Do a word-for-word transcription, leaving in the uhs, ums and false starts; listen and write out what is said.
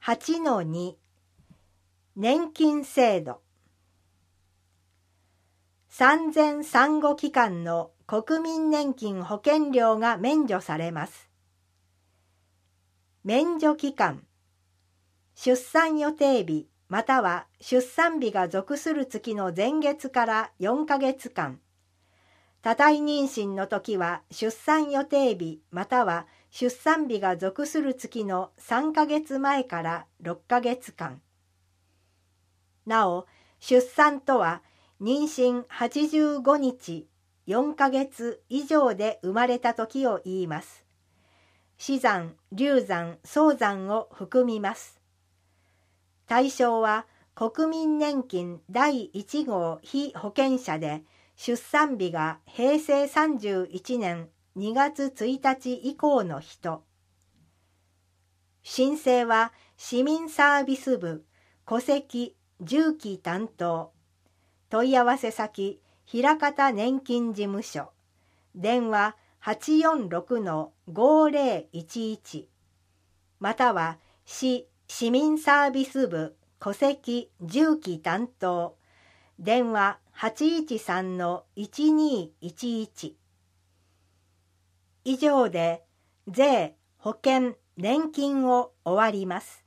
はちのに 年金制度。産前産後期間の国民年金保険料が免除されます。免除期間、出産予定日または出産日が属する月の前月からよんかげつかん、多胎妊娠の時は出産予定日または出産日が属する月のさんかげつまえからろっかげつかん。なお、出産とは妊娠はちじゅうごにちよんかげつ以上で生まれた時を言います。死産、流産、早産を含みます。対象は国民年金だいいち号被保険者で、出産日がへいせいさんじゅういちねんにがつついたち以降の人。申請は市民サービス部戸籍住基担当。問い合わせ先枚方年金事務所。電話 はちよんろくのごぜろいちいち または市市民サービス部戸籍住基担当。電話 はちいちさんのいちにいちいち。以上で税、保険、年金を終わります。